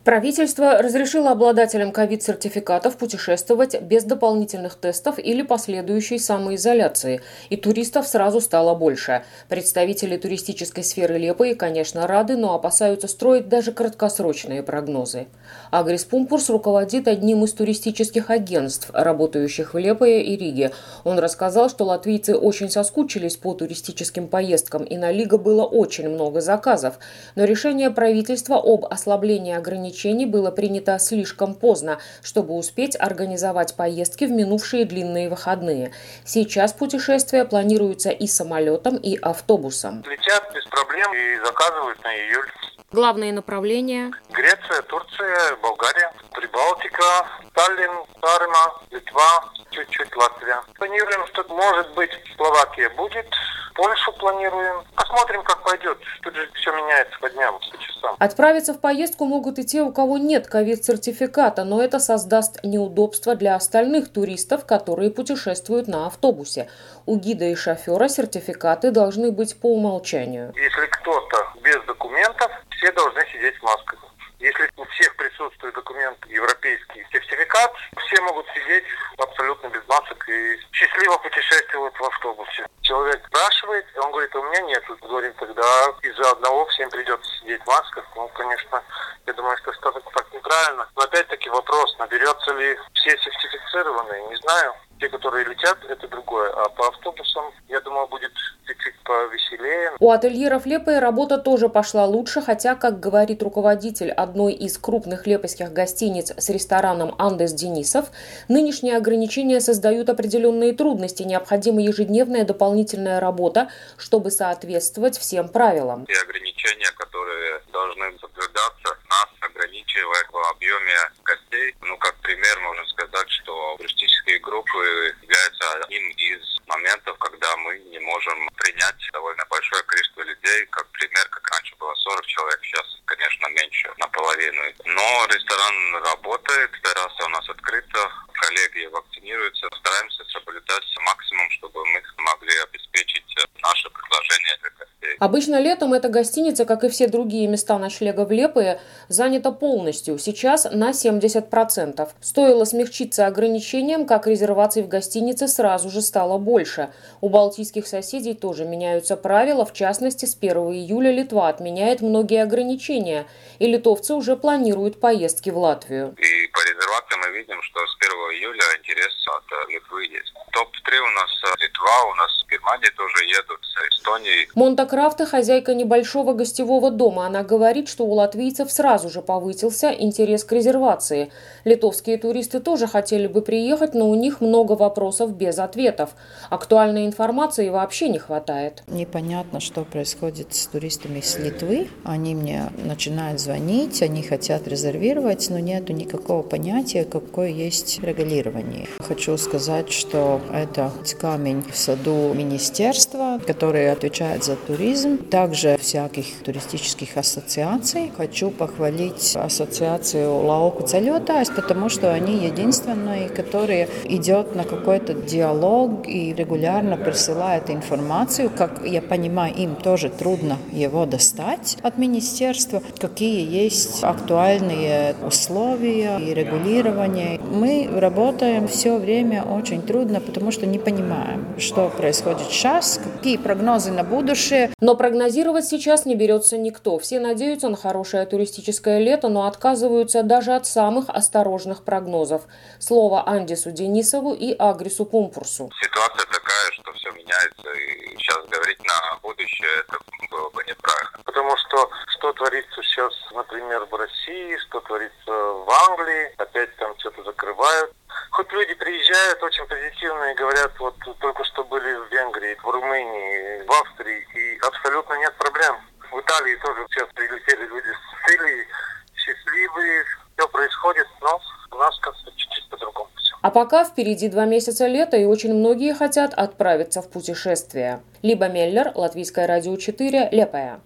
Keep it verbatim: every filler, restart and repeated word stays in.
Правительство разрешило обладателям ковид-сертификатов путешествовать без дополнительных тестов или последующей самоизоляции, и туристов сразу стало больше. Представители туристической сферы Лепойи, конечно, рады, но опасаются строить даже краткосрочные прогнозы. Агрис Пумпурс руководит одним из туристических агентств, работающих в Лепойе и Риге. Он рассказал, что латвийцы очень соскучились по туристическим поездкам, и на Лига было очень много заказов. Но решение правительства об ослаблении ограничений было принято слишком поздно, чтобы успеть организовать поездки в минувшие длинные выходные. Сейчас путешествия планируются и самолетом, и автобусом. Летят без проблем и заказывают на июль. Главные направления: Греция, Турция, Болгария, Прибалтика, Таллин, Саарема, Литва, чуть-чуть Латвия. Планируем, что может быть Словакия будет, Польшу планируем. Посмотрим, как пойдет. Тут же все меняется по дням, по часам. Отправиться в поездку могут и те, у кого нет ковид-сертификата, но это создаст неудобства для остальных туристов, которые путешествуют на автобусе. У гида и шофера сертификаты должны быть по умолчанию. Если кто-то без документов, все должны сидеть в масках. Если у всех присутствует документ европейский сертификат, все могут сидеть абсолютно без масок и счастливо путешествовать в автобусе. Человек спрашивает, и он говорит, у меня нет. Говорим, тогда из-за одного всем придется сидеть в масках. Ну, конечно, я думаю, что что-то так неправильно. Но опять-таки вопрос, наберется ли все сертифицированные, не знаю. Те, которые летят, это другое. А по автобусам, я думаю, будет чуть-чуть повеселее. У ательеров Лепойи работа тоже пошла лучше, хотя, как говорит руководитель одной из крупных лепойских гостиниц с рестораном Андес Денисов, нынешние ограничения создают определенные трудности. Необходима ежедневная дополнительная работа, чтобы соответствовать всем правилам. Те ограничения, которые должны соблюдаться, нас ограничивает в объеме гостей. Ну, как пример, можно сказать, что туристические группы являются одним из моментов, когда мы не можем принять довольно большое количество людей. Как пример, как раньше было сорок человек, сейчас, конечно, меньше, наполовину. Но ресторан работает, терраса у нас открыта, коллеги вакцинируются. Стараемся соблюдать максимум, чтобы мы смогли обеспечить наше предложение для гостей. Обычно летом эта гостиница, как и все другие места ночлега в Лепойе, занята полностью. Сейчас на семьдесят процентов. Стоило смягчиться ограничениям, как резерваций в гостинице сразу же стало больше. У балтийских соседей тоже меняются правила. В частности, с первого июля Литва отменяет многие ограничения, и литовцы уже планируют поездки в Латвию. И по резервациям мы видим, что с первого июля интерес от Литвы есть. топ три у нас Литва, у нас Германия тоже едут, с Эстонии. Монта Крафте, хозяйка небольшого гостевого дома. Она говорит, что у латвийцев сразу же повысился интерес к резервации. Литовские туристы тоже хотели бы приехать, но у них много вопросов без ответов. Актуальной информации вообще не хватает. Непонятно, что происходит с туристами из Литвы. Они мне начинают звонить, они хотят резервировать, но нет никакого понятия, какое есть регулирование. Хочу сказать, что это камень в саду министерства, которое отвечает за туризм, также всяких туристических ассоциаций. Хочу похвалить ассоциацию Лауку Ceļotājs, потому что они единственные, которые идет на какой-то диалог и регулярно присылают информацию. Как я понимаю, им тоже трудно его достать от министерства, какие есть актуальные условия и регулирование. Мы работаем все время очень трудно, потому что не понимаем, что происходит сейчас, какие прогнозы на будущее. Но прогнозировать сейчас не берется никто. Все надеются на хорошее туристическое лето, но отказываются даже от самых осторожных прогнозов. Слово Андесу Денисову и Агрису Пумпурсу. Ситуация такая, что все меняется, и сейчас говорить на будущее, это было бы неправильно. Потому что что творится сейчас, например, в России, что творится в Англии, опять там что-то закрывают. Хоть люди приезжают очень позитивно и говорят, вот только что были в Венгрии, в Румынии, в Австрии, и абсолютно нет проблем. В Италии тоже сейчас прилетели люди с Сицилии, счастливые, все происходит, но у нас как-то чуть-чуть по-другому все. А пока впереди два месяца лета, и очень многие хотят отправиться в путешествие. Либа Меллер, Латвийское радио четыре, Лепойа.